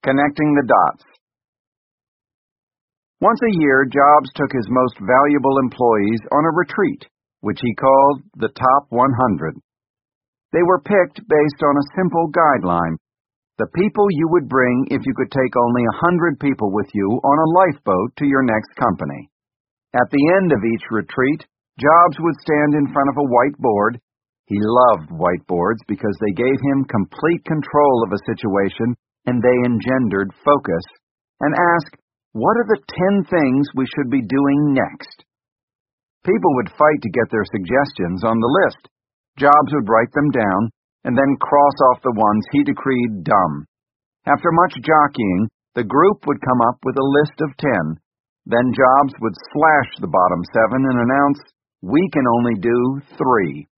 Connecting the dots. Once a year, Jobs took his most valuable employees on a retreat, which he called the Top 100. They were picked based on a simple guideline: the people you would bring if you could take only 100 people with you on a lifeboat to your next company. At the end of each retreat, Jobs would stand in front of a whiteboard. He loved whiteboards because they gave him complete control of a situation and they engendered focus, and ask, what are the 10 things we should be doing next? People would fight to get their suggestions on the list. Jobs would write them down and then cross off the ones he decreed dumb. After much jockeying, the group would come up with a list of 10. Then Jobs would slash the bottom 7 and announce, we can only do 3.